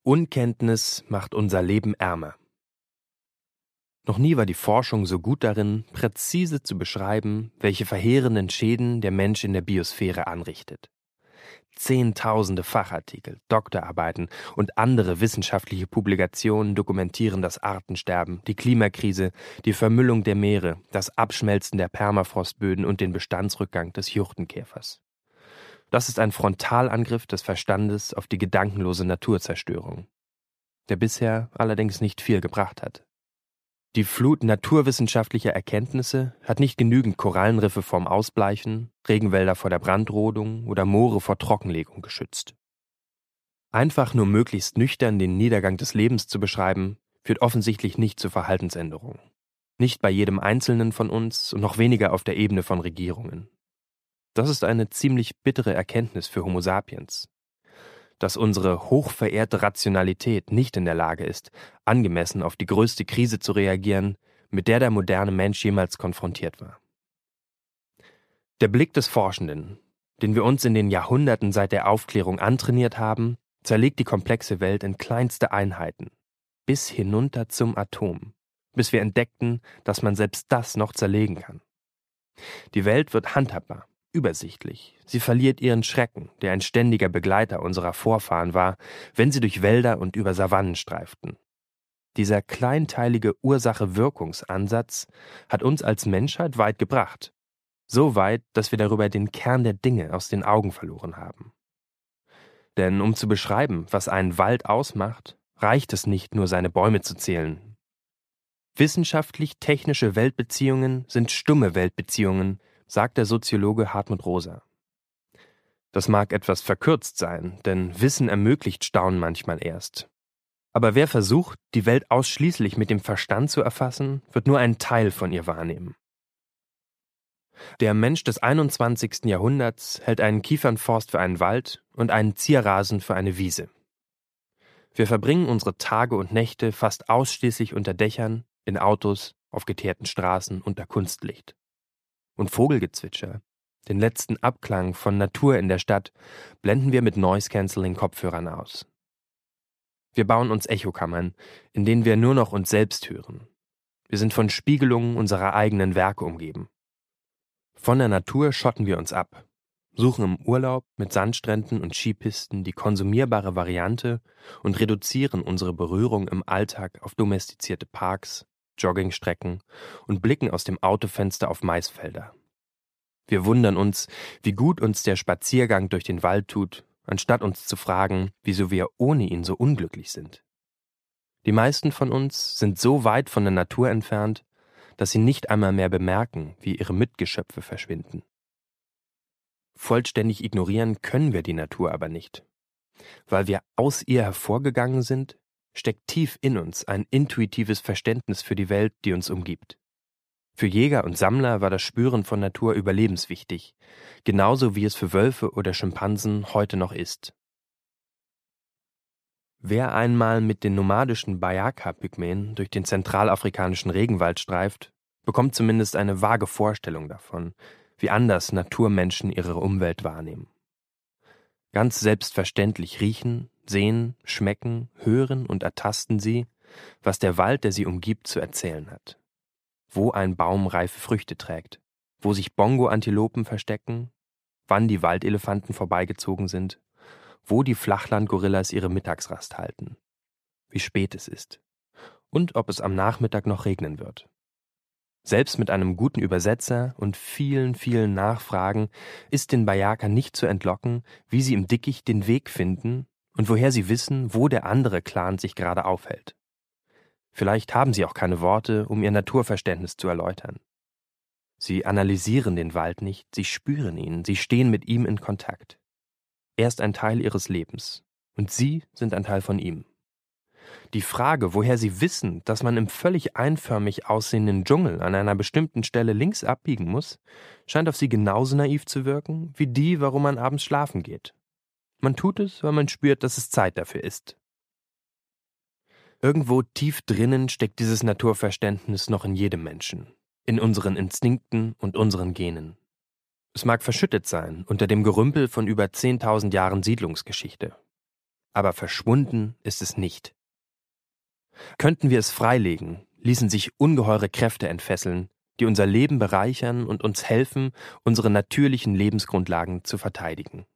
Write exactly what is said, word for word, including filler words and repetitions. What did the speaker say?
Unkenntnis macht unser Leben ärmer. Noch nie war die Forschung so gut darin, präzise zu beschreiben, welche verheerenden Schäden der Mensch in der Biosphäre anrichtet. Zehntausende Fachartikel, Doktorarbeiten und andere wissenschaftliche Publikationen dokumentieren das Artensterben, die Klimakrise, die Vermüllung der Meere, das Abschmelzen der Permafrostböden und den Bestandsrückgang des Juchtenkäfers. Das ist ein Frontalangriff des Verstandes auf die gedankenlose Naturzerstörung, der bisher allerdings nicht viel gebracht hat. Die Flut naturwissenschaftlicher Erkenntnisse hat nicht genügend Korallenriffe vorm Ausbleichen, Regenwälder vor der Brandrodung oder Moore vor Trockenlegung geschützt. Einfach nur möglichst nüchtern den Niedergang des Lebens zu beschreiben, führt offensichtlich nicht zu Verhaltensänderungen. Nicht bei jedem Einzelnen von uns und noch weniger auf der Ebene von Regierungen. Das ist eine ziemlich bittere Erkenntnis für Homo sapiens. Dass unsere hochverehrte Rationalität nicht in der Lage ist, angemessen auf die größte Krise zu reagieren, mit der der moderne Mensch jemals konfrontiert war. Der Blick des Forschenden, den wir uns in den Jahrhunderten seit der Aufklärung antrainiert haben, zerlegt die komplexe Welt in kleinste Einheiten, bis hinunter zum Atom, bis wir entdeckten, dass man selbst das noch zerlegen kann. Die Welt wird handhabbar, übersichtlich. Sie verliert ihren Schrecken, der ein ständiger Begleiter unserer Vorfahren war, wenn sie durch Wälder und über Savannen streiften. Dieser kleinteilige Ursache-Wirkungsansatz hat uns als Menschheit weit gebracht. So weit, dass wir darüber den Kern der Dinge aus den Augen verloren haben. Denn um zu beschreiben, was einen Wald ausmacht, reicht es nicht nur, seine Bäume zu zählen. Wissenschaftlich-technische Weltbeziehungen sind stumme Weltbeziehungen, sagt der Soziologe Hartmut Rosa. Das mag etwas verkürzt sein, denn Wissen ermöglicht Staunen manchmal erst. Aber wer versucht, die Welt ausschließlich mit dem Verstand zu erfassen, wird nur einen Teil von ihr wahrnehmen. Der Mensch des einundzwanzigsten Jahrhunderts hält einen Kiefernforst für einen Wald und einen Zierrasen für eine Wiese. Wir verbringen unsere Tage und Nächte fast ausschließlich unter Dächern, in Autos, auf geteerten Straßen, unter Kunstlicht. Und Vogelgezwitscher, den letzten Abklang von Natur in der Stadt, blenden wir mit Noise-Canceling-Kopfhörern aus. Wir bauen uns Echokammern, in denen wir nur noch uns selbst hören. Wir sind von Spiegelungen unserer eigenen Werke umgeben. Von der Natur schotten wir uns ab, suchen im Urlaub mit Sandstränden und Skipisten die konsumierbare Variante und reduzieren unsere Berührung im Alltag auf domestizierte Parks, Joggingstrecken und blicken aus dem Autofenster auf Maisfelder. Wir wundern uns, wie gut uns der Spaziergang durch den Wald tut, anstatt uns zu fragen, wieso wir ohne ihn so unglücklich sind. Die meisten von uns sind so weit von der Natur entfernt, dass sie nicht einmal mehr bemerken, wie ihre Mitgeschöpfe verschwinden. Vollständig ignorieren können wir die Natur aber nicht. Weil wir aus ihr hervorgegangen sind, steckt tief in uns ein intuitives Verständnis für die Welt, die uns umgibt. Für Jäger und Sammler war das Spüren von Natur überlebenswichtig, genauso wie es für Wölfe oder Schimpansen heute noch ist. Wer einmal mit den nomadischen Bayaka-Pygmäen durch den zentralafrikanischen Regenwald streift, bekommt zumindest eine vage Vorstellung davon, wie anders Naturmenschen ihre Umwelt wahrnehmen. Ganz selbstverständlich riechen, sehen, schmecken, hören und ertasten sie, was der Wald, der sie umgibt, zu erzählen hat. Wo ein Baum reife Früchte trägt, wo sich Bongo-Antilopen verstecken, wann die Waldelefanten vorbeigezogen sind, wo die Flachlandgorillas ihre Mittagsrast halten, wie spät es ist und ob es am Nachmittag noch regnen wird. Selbst mit einem guten Übersetzer und vielen, vielen Nachfragen ist den Bayaka nicht zu entlocken, wie sie im Dickicht den Weg finden und woher sie wissen, wo der andere Clan sich gerade aufhält. Vielleicht haben sie auch keine Worte, um ihr Naturverständnis zu erläutern. Sie analysieren den Wald nicht, sie spüren ihn, sie stehen mit ihm in Kontakt. Er ist ein Teil ihres Lebens und sie sind ein Teil von ihm. Die Frage, woher sie wissen, dass man im völlig einförmig aussehenden Dschungel an einer bestimmten Stelle links abbiegen muss, scheint auf sie genauso naiv zu wirken, wie die, warum man abends schlafen geht. Man tut es, weil man spürt, dass es Zeit dafür ist. Irgendwo tief drinnen steckt dieses Naturverständnis noch in jedem Menschen, in unseren Instinkten und unseren Genen. Es mag verschüttet sein unter dem Gerümpel von über zehntausend Jahren Siedlungsgeschichte. aber verschwunden ist es nicht. Könnten wir es freilegen, ließen sich ungeheure Kräfte entfesseln, die unser Leben bereichern und uns helfen, unsere natürlichen Lebensgrundlagen zu verteidigen.